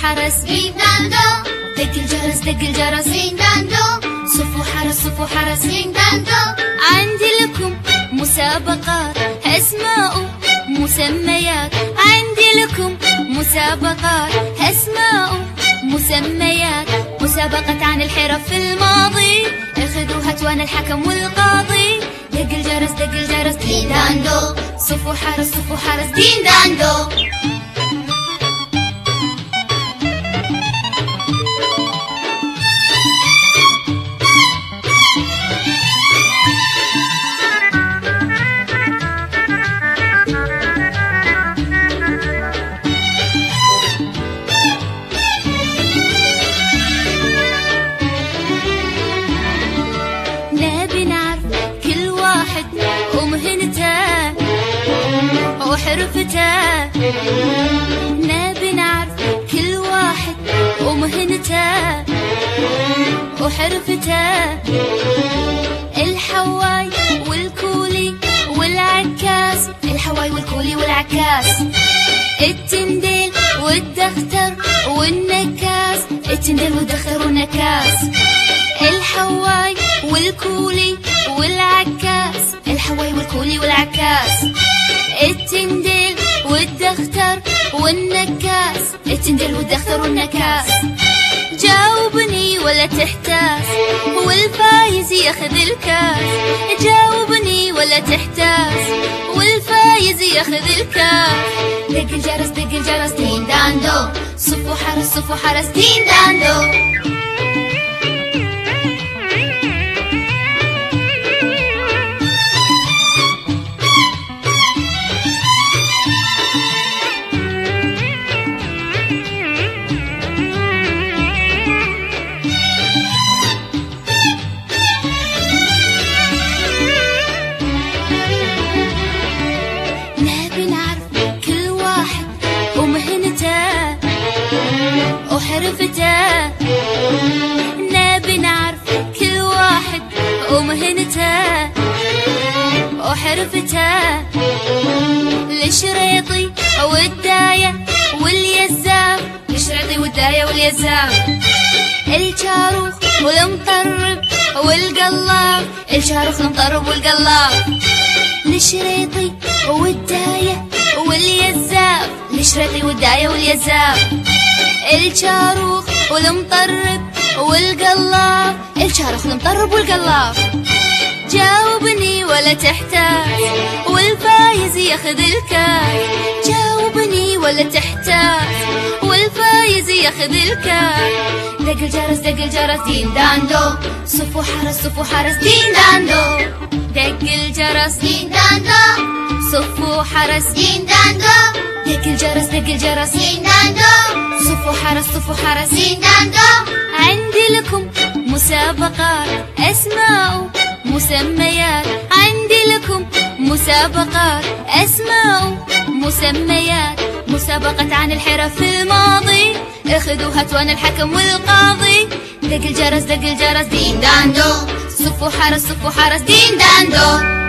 حرس دين داندو، دق الجرس دق الجرس دين داندو، صفوا حرس صفوا حرس دين داندو. عندي لكم مسابقات أسماء مسميات، عندي لكم مسابقات أسماء مسميات، مسابقة عن الحرف في الماضي، اخذوا هتوان الحكم والقاضي. دق الجرس دق الجرس دين داندو، صفوا حرس صفوا حرس دين داندو. نبي نعرف كل واحد ومهنته وحرفته، نبي نعرف كل واحد ومهنته وحرفته. الحواي والكولي والعكاز، الحواي والكولي والعكاز، التنديل والدختر والنكاس، التنديل والدختر والنكاس. الحواي والكولي والعكاز، الحواي والكولي والعكاز، التنديل والدختر والنكاس، التنديل والدختر والنكاس. جاوبني ولا تحتاس والفايز ياخذ الكاس، جاوبني ولا تحتاس والفايز ياخذ الكاس. دق الجرس دق الجرس دين داندو، صفوا حرس صفوا حرس دين داندو. نبي نعرف كل واحد ومهنته وحرفته، نبي نعرف كل واحد ومهنته وحرفته. الشريطي والداية واليزام، الشريطي والداية واليزام. الشاروخ والمطرب والقلاب، الشاروخ المطرب والقلاب. الشريطي والداية واليزام، الشريطي والداية واليزام. الشاروخ والمطرب والقلاب، الشاروخ المطرب والقلاب. جاوبني ولا تحتاس والفايز ياخذ الكاس، جاوبني ولا تحتاس والفايز ياخذ الكاس. دق الجرس دق الجرس دين داندو، صفوا حرس صفوا حرس دين داندو. دق الجرس دين داندو، صفوا حرس دين داندو. دق الجرس دق الجرس دين داندو، صفوا حرس صفوا حرس دين داندو. عندي لكم مسابقات أسماء مسميات، عندي لكم مسابقات أسماء مسميات، مسابقة عن الحرف في الماضي، اخذوا هتوان الحكم والقاضي. دق الجرس دق الجرس دين داندو، صفوا حرس صفوا حرس دين داندو.